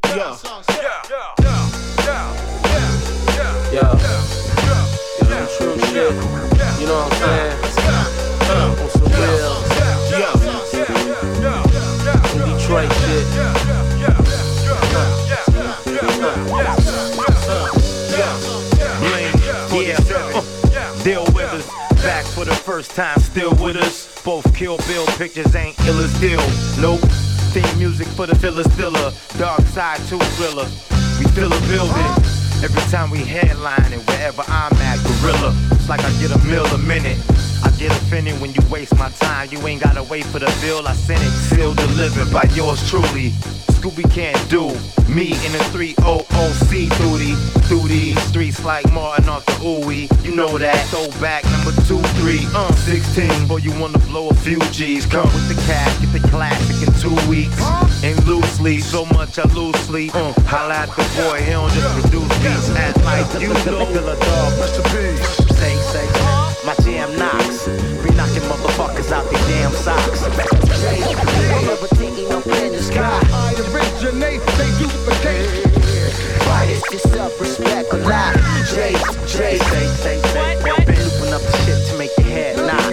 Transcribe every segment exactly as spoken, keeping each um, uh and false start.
Yeah. Yeah. Yeah, true shit. You know what I'm saying? On some real. Yeah. Some Detroit shit. Bling, yeah. Deal with us. Back for the first time, still with us. Both Kill Bill pictures ain't ill as deal. Nope. Theme music for the filler stiller. Dark side to thriller. We fill a building. Every time we headline it, wherever I'm at, gorilla. It's like I get a meal a minute. I get offended when you waste my time. You ain't gotta wait for the bill, I send it. Still delivered by yours truly. Scooby can't do me in a three hundred C through the, through these streets like Martin off the ooey. You know that. Throwback number two, three, uh, sixteen. Boy, you wanna blow a few G's. Come with the cash, get the classic in two weeks. Ain't loosely, so much I lose sleep. Uh, holla at the boy, he don't just produce beats. Act like you know. Killer dog, recipe. Say, say, my jam knocks. Be knocking motherfuckers out their damn socks. Never taking no in the sky. I originate, they duplicate. Bias, just self-respect a lot. Jay, Jay, say, say, say. Been looping up the shit to make your head knock.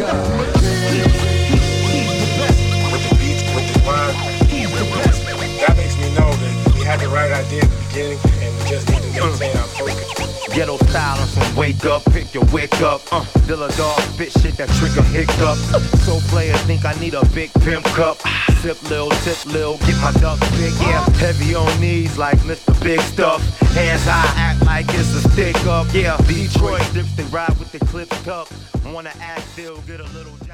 With the beats, with the rhyme, that makes me know that we had the right idea at the beginning and we just need to maintain our focus. Ghetto style on some wake up, pick your wick up. Uh, Dilla dog, spit shit that trigger hiccup. So players think I need a big pimp cup. Sip lil, tip lil, get my duck big, yeah. Heavy on knees like Mister Big Stuff. Hands high, act like it's a stick up, yeah. Detroit dips, they ride with the clip cup. Wanna act still, get a little.